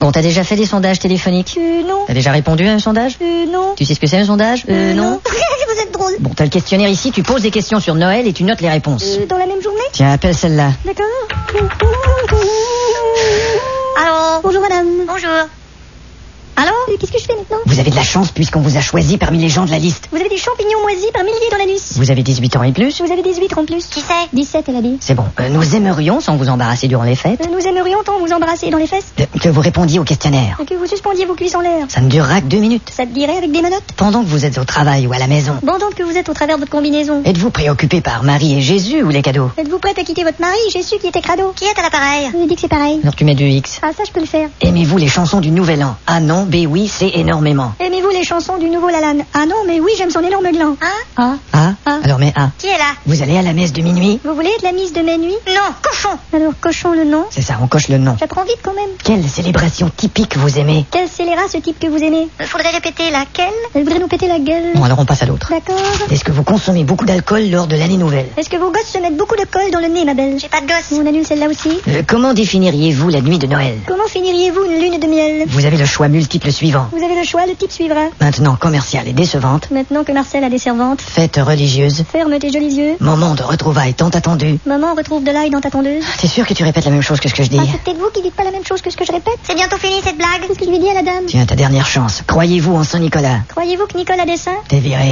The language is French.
Bon, t'as déjà fait des sondages téléphoniques? Non. T'as déjà répondu à un sondage? Non. Tu sais ce que c'est un sondage? Non. Vous êtes drôle. Bon, t'as le questionnaire ici, tu poses des questions sur Noël et tu notes les réponses. Dans la même journée? Tiens, appelle celle-là. D'accord. Allô? Bonjour madame. Bonjour. Allô? Qu'est-ce que je fais maintenant? Vous avez de la chance puisqu'on vous a choisi parmi les gens de la liste. Vous avez des champignons moisis par milliers dans l'anus. Vous avez 18 ans et plus? Vous avez des huîtres en plus. Qui c'est? 17, elle a dit. C'est bon. Nous aimerions, sans vous embarrasser durant les fêtes, Nous aimerions tant vous embrasser dans les fesses que vous répondiez au questionnaire. que vous suspendiez vos cuisses en l'air. Ça ne durera que 2 minutes. Ça te dirait avec des menottes? Pendant que vous êtes au travail ou à la maison, Pendant que vous êtes au travers de votre combinaison. êtes-vous préoccupé par Marie et Jésus ou les cadeaux? Êtes-vous prête à quitter votre mari? Jésus qui était crado. Qui est à l'appareil? Je dis que c'est pareil. Alors tu mets 2X. Ah, ça je peux le faire. Aimez-vous les chansons du Nouvel An? Ah non, B oui, c'est énormément. Aimez-vous les chansons du nouveau Lalanne? Ah non, mais oui, j'aime son énorme gland. Hein? Ah. Ah, alors mais A. Qui est là? Vous allez à la messe de minuit? Vous voulez de la mise de mes nuits? Non, cochon. Alors cochon le nom. C'est ça, on coche le nom. J'apprends vite quand même. Quelle célébration typique vous aimez? Quel scélérat ce type que vous aimez? Faudrait répéter laquelle? Elle voudrait nous péter la gueule. Bon, alors on passe à l'autre. D'accord. Est-ce que vous consommez beaucoup d'alcool lors de l'année nouvelle? Est-ce que vos gosses se mettent beaucoup de colle dans le nez, ma belle? J'ai pas de gosse. On annule celle-là aussi. Comment définiriez-vous la nuit de Noël? Comment finiriez-vous une lune de miel? Vous avez le choix multiple suivant. Vous avez le choix, le type suivra. Maintenant, commerciale et décevante. Maintenant que Marcel a des servantes, Fête religieuse. ferme tes jolis yeux. Moment de retrouvailles tant attendu. Maman retrouve de l'ail dans ta tondeuse. T'es sûr que tu répètes la même chose que ce que je dis? Ah, c'est peut-être vous qui dites pas la même chose que ce que je répète. C'est bientôt fini cette blague? Qu'est-ce que je lui dis à la dame? Tiens, ta dernière chance. Croyez-vous en Saint-Nicolas? Croyez-vous que Nicole a des seins? T'es viré.